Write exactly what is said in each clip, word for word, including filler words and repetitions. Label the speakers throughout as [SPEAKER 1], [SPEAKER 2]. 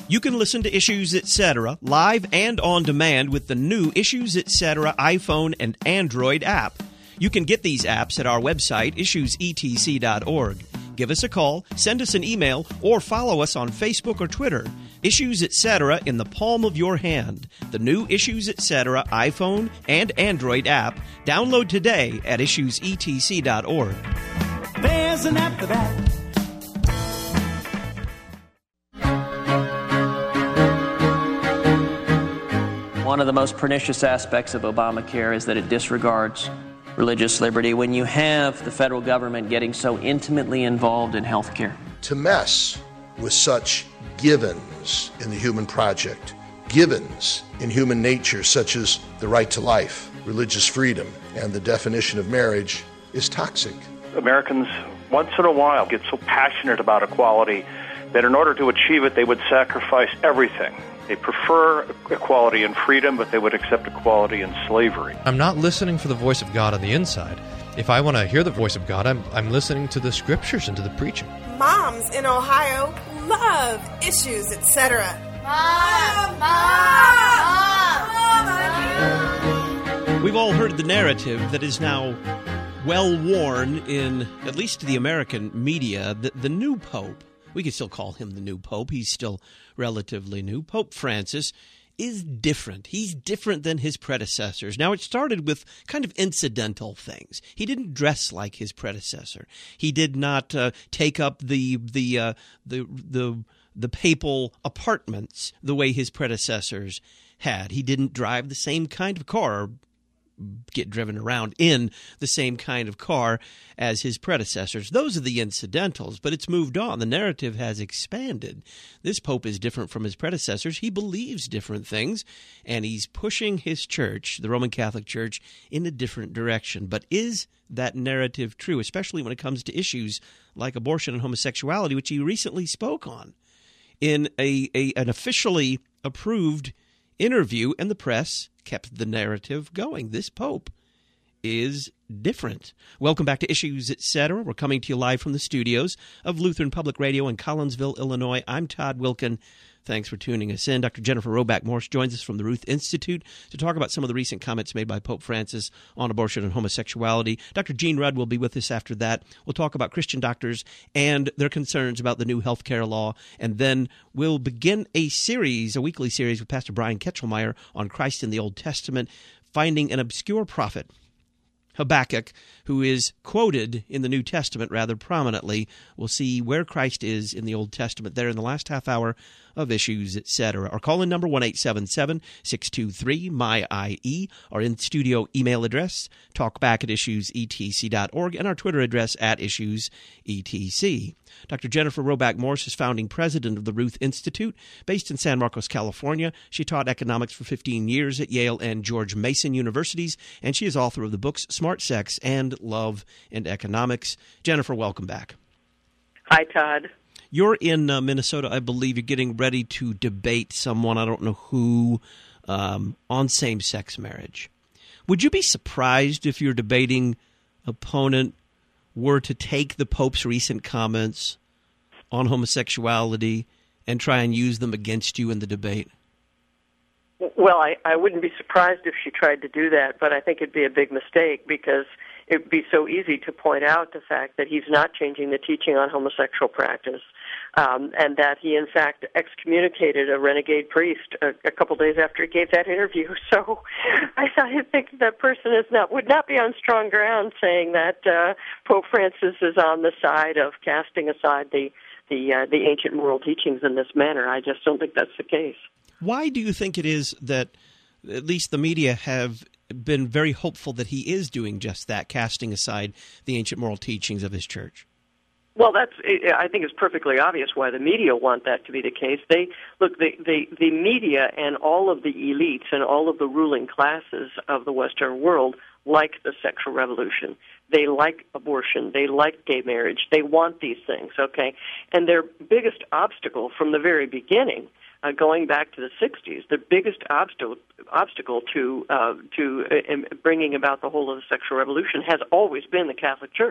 [SPEAKER 1] You can listen to Issues Etc. live and on demand with the new Issues Etc. iPhone and Android app. You can get these apps at our website, issues e t c dot org. Give us a call, send us an email, or follow us on Facebook or Twitter. Issues Etc. in the palm of your hand. The new Issues Etc. iPhone and Android app. Download today at issues e t c dot org.
[SPEAKER 2] There's an app for that.
[SPEAKER 3] One of the most pernicious aspects of Obamacare is that it disregards religious liberty when you have the federal government getting so intimately involved in health care.
[SPEAKER 4] To mess with such givens in the human project, givens in human nature such as the right to life, religious freedom, and the definition of marriage is toxic.
[SPEAKER 5] Americans once in a while get so passionate about equality that in order to achieve it they would sacrifice everything. They prefer equality and freedom, but they would accept equality and slavery.
[SPEAKER 6] I'm not listening for the voice of God on the inside. If I want to hear the voice of God, I'm, I'm listening to the scriptures and to the preaching.
[SPEAKER 7] Moms in Ohio love Issues Etc.
[SPEAKER 8] Mom! Mom! Mom!
[SPEAKER 1] We've all heard the narrative that is now well worn in at least the American media that the new pope, we could still call him the new pope, he's still relatively new, Pope Francis, is different. He's different than his predecessors. Now, it started with kind of incidental things. He didn't dress like his predecessor. He did not uh, take up the the uh, the the the papal apartments the way his predecessors had. He didn't drive the same kind of car, or get driven around in the same kind of car as his predecessors. Those are the incidentals, but it's moved on. The narrative has expanded. This pope is different from his predecessors. He believes different things, and he's pushing his church, the Roman Catholic Church, in a different direction. But is that narrative true, especially when it comes to issues like abortion and homosexuality, which he recently spoke on in a, a an officially approved interview, and the press kept the narrative going. This pope is different. Welcome back to Issues Etc. We're coming to you live from the studios of Lutheran Public Radio in Collinsville, Illinois. I'm Todd Wilken. Thanks for tuning us in. Doctor Jennifer Roback Morse joins us from the Ruth Institute to talk about some of the recent comments made by Pope Francis on abortion and homosexuality. Doctor Gene Rudd will be with us after that. We'll talk about Christian doctors and their concerns about the new health care law. And then we'll begin a series, a weekly series with Pastor Brian Ketchelmeyer on Christ in the Old Testament, finding an obscure prophet, Habakkuk, who is quoted in the New Testament rather prominently. We'll see where Christ is in the Old Testament there in the last half hour of Issues Etc. Our call-in number, one eight seven seven, six two three, M Y I E. Our in-studio email address, talkback at issues e t c dot org, and our Twitter address, at issues e t c. Doctor Jennifer Roback Morse is founding president of the Ruth Institute, based in San Marcos, California. She taught economics for fifteen years at Yale and George Mason Universities, and she is author of the books Smart Sex and Love and Economics. Jennifer, welcome back.
[SPEAKER 9] Hi, Todd.
[SPEAKER 1] You're in uh, Minnesota, I believe. You're getting ready to debate someone, I don't know who, um, on same-sex marriage. Would you be surprised if your debating opponent were to take the Pope's recent comments on homosexuality and try and use them against you in the debate?
[SPEAKER 9] Well, I, I wouldn't be surprised if she tried to do that, but I think it'd be a big mistake because it would be so easy to point out the fact that he's not changing the teaching on homosexual practice, um, and that he, in fact, excommunicated a renegade priest a, a couple days after he gave that interview. So I, I think that person is not would not be on strong ground saying that uh, Pope Francis is on the side of casting aside the the, uh, the ancient moral teachings in this manner. I just don't think that's the case.
[SPEAKER 1] Why do you think it is that at least the media have been very hopeful that he is doing just that, casting aside the ancient moral teachings of his church?
[SPEAKER 9] Well, that's. I think it's perfectly obvious why the media want that to be the case. They look, the, the the media and all of the elites and all of the ruling classes of the Western world like the sexual revolution. They like abortion. They like gay marriage. They want these things, okay? And their biggest obstacle from the very beginning, uh, going back to the sixties, the biggest obstacle obstacle to uh, to uh, bringing about the whole of the sexual revolution has always been the Catholic Church.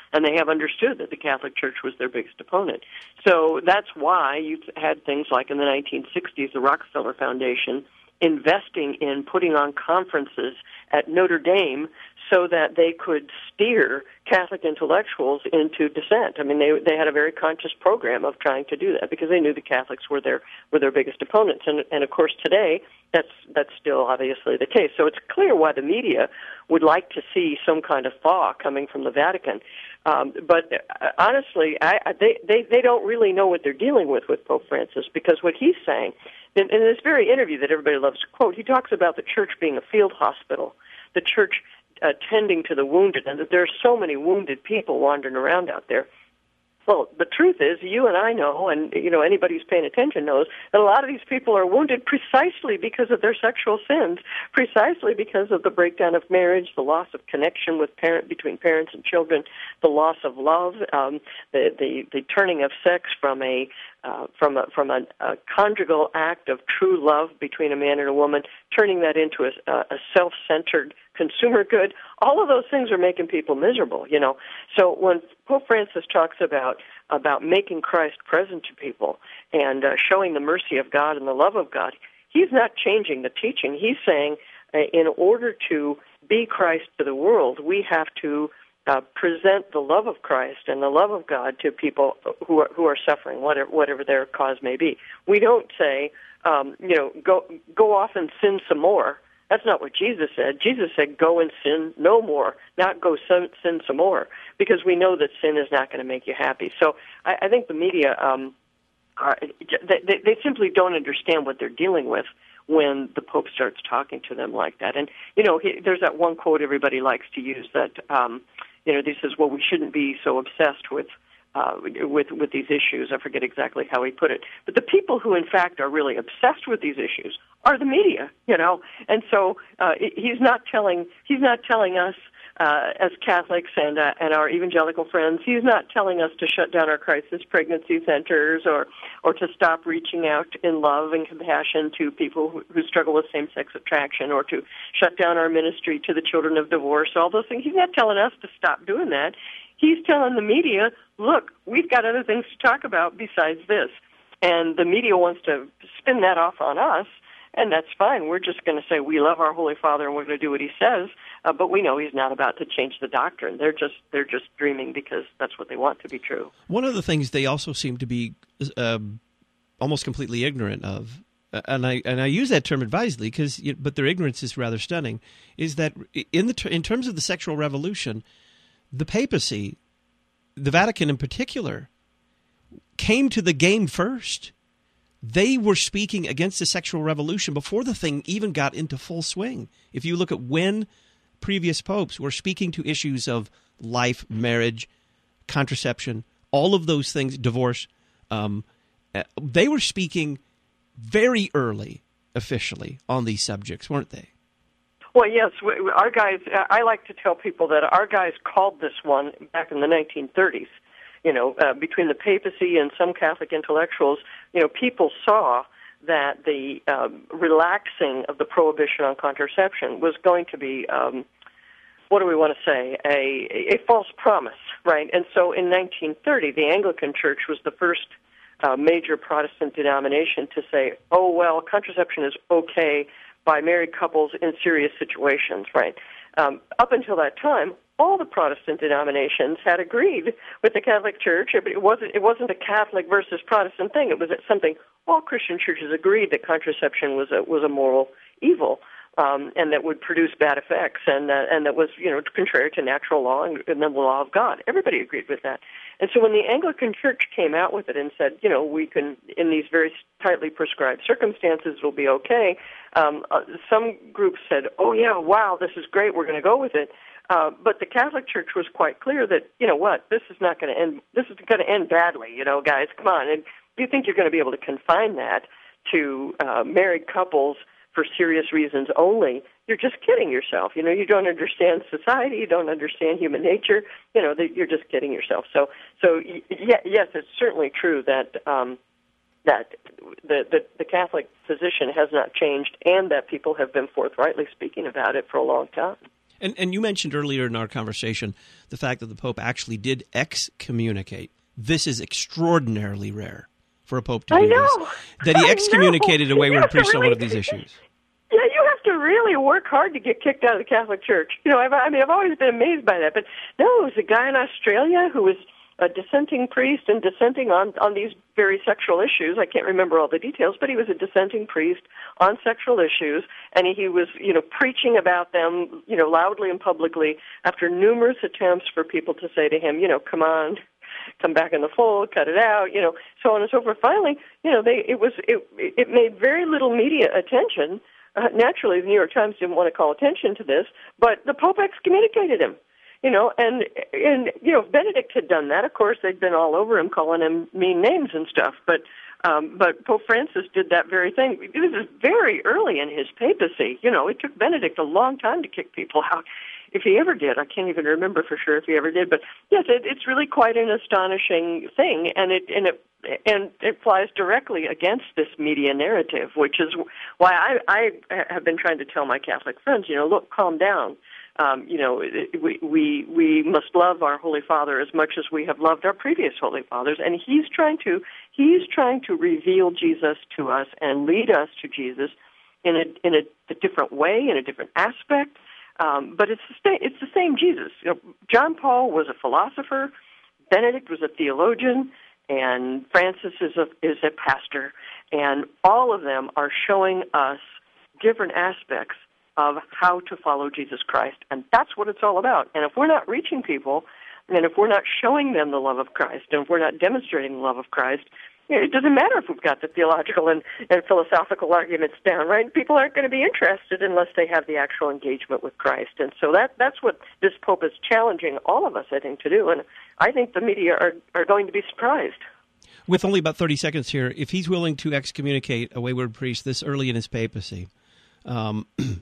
[SPEAKER 9] and they have understood that the Catholic Church was their biggest opponent. So that's why you had things like in the nineteen sixties, the Rockefeller Foundation investing in putting on conferences at Notre Dame so that they could steer Catholic intellectuals into dissent. I mean, they they had a very conscious program of trying to do that because they knew the Catholics were their were their biggest opponents, and and of course today that's that's still obviously the case. So it's clear why the media would like to see some kind of thaw coming from the Vatican. Um, but uh, honestly, I, I, they, they they don't really know what they're dealing with with Pope Francis, because what he's saying in, in this very interview that everybody loves to quote, he talks about the church being a field hospital, the church uh, tending to the wounded, and that there are so many wounded people wandering around out there. Well, the truth is, you and I know, and you know anybody who's paying attention knows, that a lot of these people are wounded precisely because of their sexual sins, precisely because of the breakdown of marriage, the loss of connection with parent between parents and children, the loss of love, um, the, the the turning of sex from a uh, from a from a, a conjugal act of true love between a man and a woman, turning that into a, a self-centered consumer good. All of those things are making people miserable, you know. So when Pope Francis talks about about making Christ present to people and uh, showing the mercy of God and the love of God, he's not changing the teaching. He's saying uh, in order to be Christ to the world, we have to uh, present the love of Christ and the love of God to people who are who are suffering, whatever whatever their cause may be. We don't say, um, you know, go go off and sin some more. That's not what Jesus said. Jesus said, go and sin no more, not go sin, sin some more, because we know that sin is not going to make you happy. So I, I think the media, um, are, they, they simply don't understand what they're dealing with when the Pope starts talking to them like that. And, you know, he, there's that one quote everybody likes to use that, um, you know, he says, well, we shouldn't be so obsessed with Uh, with with these issues. I forget exactly how he put it. But the people who, in fact, are really obsessed with these issues are the media, you know. And so uh, he's not telling he's not telling us uh, as Catholics and uh, and our evangelical friends, he's not telling us to shut down our crisis pregnancy centers or or to stop reaching out in love and compassion to people who, who struggle with same-sex attraction, or to shut down our ministry to the children of divorce, all those things. He's not telling us to stop doing that. He's telling the media, look, we've got other things to talk about besides this. And the media wants to spin that off on us, and that's fine. We're just going to say we love our Holy Father and we're going to do what he says, uh, but we know he's not about to change the doctrine. They're just they're just dreaming because that's what they want to be true.
[SPEAKER 1] One of the things they also seem to be uh, almost completely ignorant of, and I and I use that term advisedly, because but their ignorance is rather stunning, is that in the in terms of the sexual revolution, the papacy, the Vatican in particular, came to the game first. They were speaking against the sexual revolution before the thing even got into full swing. If you look at when previous popes were speaking to issues of life, marriage, contraception, all of those things, divorce, um, they were speaking very early, officially, on these subjects, weren't they?
[SPEAKER 9] Well, yes, our guys, I like to tell people that our guys called this one back in the nineteen thirties. You know, uh, between the papacy and some Catholic intellectuals, you know, people saw that the um, relaxing of the prohibition on contraception was going to be, um, what do we want to say, a, a false promise, right? And so in nineteen thirty, the Anglican Church was the first uh, major Protestant denomination to say, oh, well, contraception is okay by married couples in serious situations, right? Um, up until that time, all the Protestant denominations had agreed with the Catholic Church. It wasn't it wasn't a Catholic versus Protestant thing. It was something all Christian churches agreed that contraception was a was a moral evil, um, and that would produce bad effects, and uh, and that was you know contrary to natural law and, and the law of God. Everybody agreed with that. And so when the Anglican Church came out with it and said, you know, we can, in these very tightly prescribed circumstances, it'll be okay, um, uh, some groups said, oh, yeah, wow, this is great, we're going to go with it. Uh, but the Catholic Church was quite clear that, you know what, this is not going to end, this is going to end badly, you know, guys, come on. And do you think you're going to be able to confine that to uh, married couples for serious reasons only? You're just kidding yourself. You know, you don't understand society, you don't understand human nature, you know, you're just kidding yourself. So, so yeah, yes, it's certainly true that um, that the, the, the Catholic position has not changed, and that people have been forthrightly speaking about it for a long time.
[SPEAKER 1] And and you mentioned earlier in our conversation the fact that the Pope actually did excommunicate. This is extraordinarily rare for a Pope to do
[SPEAKER 9] I know.
[SPEAKER 1] this. That he excommunicated a wayward priest
[SPEAKER 9] really,
[SPEAKER 1] on one of these issues.
[SPEAKER 9] Yeah, you have to really work hard to get kicked out of the Catholic Church. You know, I've, I mean, I've always been amazed by that. But no, it was a guy in Australia who was a dissenting priest and dissenting on, on these very sexual issues. I can't remember all the details, but he was a dissenting priest on sexual issues, and he was, you know, preaching about them, you know, loudly and publicly after numerous attempts for people to say to him, you know, come on, come back in the fold, cut it out, you know, so on and so forth. Finally, you know, they it was it it made very little media attention. Uh, naturally, the New York Times didn't want to call attention to this, but the Pope excommunicated him. You know, and, and, you know, if Benedict had done that, of course, they'd been all over him, calling him mean names and stuff. But um, but Pope Francis did that very thing. This is very early in his papacy. You know, it took Benedict a long time to kick people out, if he ever did. I can't even remember for sure if he ever did. But, yes, it, it's really quite an astonishing thing, and it and it and it flies directly against this media narrative, which is why I, I have been trying to tell my Catholic friends, you know, look, calm down. Um, you know, we, we we must love our Holy Father as much as we have loved our previous Holy Fathers, and he's trying to he's trying to reveal Jesus to us and lead us to Jesus in a in a, a different way, in a different aspect. Um, but it's the same, it's the same Jesus. You know, John Paul was a philosopher, Benedict was a theologian, and Francis is a is a pastor, and all of them are showing us different aspects of how to follow Jesus Christ. And that's what it's all about. And if we're not reaching people, and if we're not showing them the love of Christ, and if we're not demonstrating the love of Christ, it doesn't matter if we've got the theological and, and philosophical arguments down, right? People aren't going to be interested unless they have the actual engagement with Christ. And so that that's what this Pope is challenging all of us, I think, to do. And I think the media are, are going to be surprised.
[SPEAKER 1] With only about thirty seconds here, if he's willing to excommunicate a wayward priest this early in his papacy, um,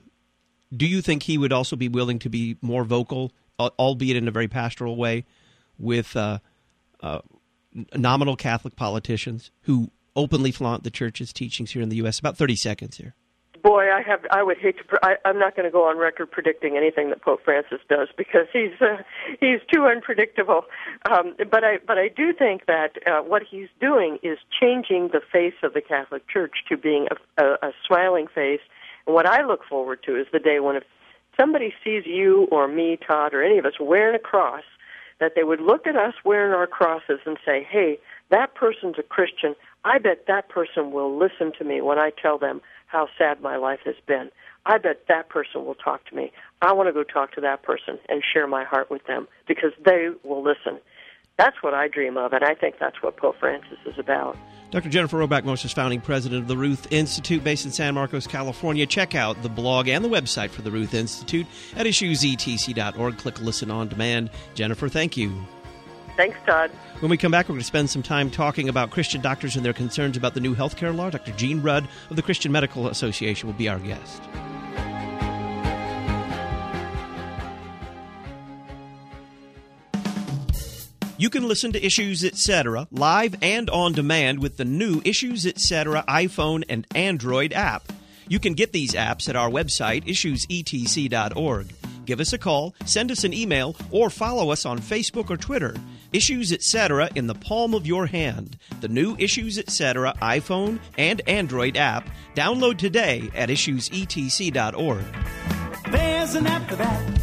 [SPEAKER 1] do you think he would also be willing to be more vocal, albeit in a very pastoral way, with uh, uh, nominal Catholic politicians who openly flaunt the Church's teachings here in the U S? About thirty seconds here.
[SPEAKER 9] Boy, I have. I would hate to. Pre- I, I'm not going to go on record predicting anything that Pope Francis does because he's uh, he's too unpredictable. Um, but I but I do think that uh, what he's doing is changing the face of the Catholic Church to being a, a, a smiling face. And what I look forward to is the day when if somebody sees you or me, Todd, or any of us wearing a cross, that they would look at us wearing our crosses and say, hey, that person's a Christian. I bet that person will listen to me when I tell them how sad my life has been. I bet that person will talk to me. I want to go talk to that person and share my heart with them because they will listen. That's what I dream of, and I think that's what Pope Francis is about.
[SPEAKER 1] Doctor Jennifer Roback Moses, founding president of the Ruth Institute, based in San Marcos, California. Check out the blog and the website for the Ruth Institute at issues e t c dot org. Click Listen on Demand. Jennifer, thank you.
[SPEAKER 9] Thanks, Todd.
[SPEAKER 1] When we come back, we're going to spend some time talking about Christian doctors and their concerns about the new health care law. Doctor Gene Rudd of the Christian Medical Association will be our guest. You can listen to Issues Etc. live and on demand with the new Issues Etc. iPhone and Android app. You can get these apps at our website, issues e t c dot org. Give us a call, send us an email, or follow us on Facebook or Twitter. Issues Etc. in the palm of your hand. The new Issues Etc. iPhone and Android app. Download today at issues e t c dot org.
[SPEAKER 2] There's an app for that.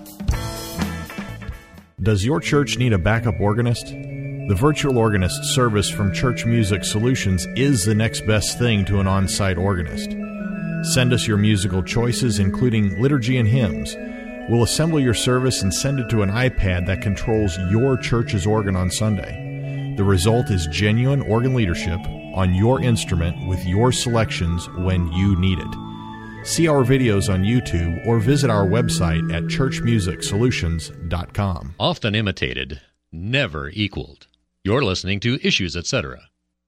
[SPEAKER 10] Does your church need a backup organist? The virtual organist service from Church Music Solutions is the next best thing to an on-site organist. Send us your musical choices, including liturgy and hymns. We'll assemble your service and send it to an iPad that controls your church's organ on Sunday. The result is genuine organ leadership on your instrument with your selections when you need it. See our videos on YouTube or visit our website at church music solutions dot com.
[SPEAKER 11] Often imitated, never equaled. You're listening to Issues Etc.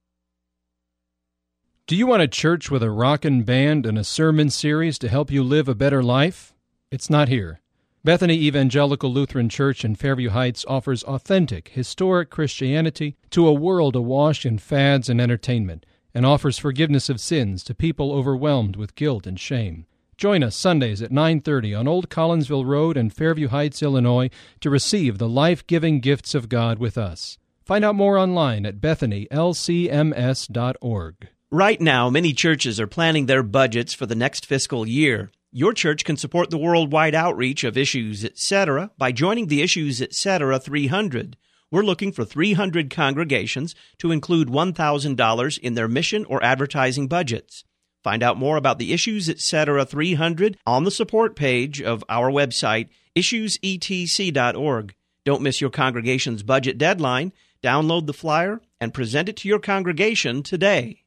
[SPEAKER 12] Do you want a church with a rockin' band and a sermon series to help you live a better life? It's not here. Bethany Evangelical Lutheran Church in Fairview Heights offers authentic, historic Christianity to a world awash in fads and entertainment, and offers forgiveness of sins to people overwhelmed with guilt and shame. Join us Sundays at nine thirty on Old Collinsville Road in Fairview Heights, Illinois, to receive the life-giving gifts of God with us. Find out more online at bethany l c m s dot org.
[SPEAKER 1] Right now, many churches are planning their budgets for the next fiscal year. Your church can support the worldwide outreach of Issues, et cetera by joining the Issues, et cetera three hundred. We're looking for three hundred congregations to include one thousand dollars in their mission or advertising budgets. Find out more about the Issues, et cetera three hundred on the support page of our website, issues e t c dot org. Don't miss your congregation's budget deadline. Download the flyer and present it to your congregation today.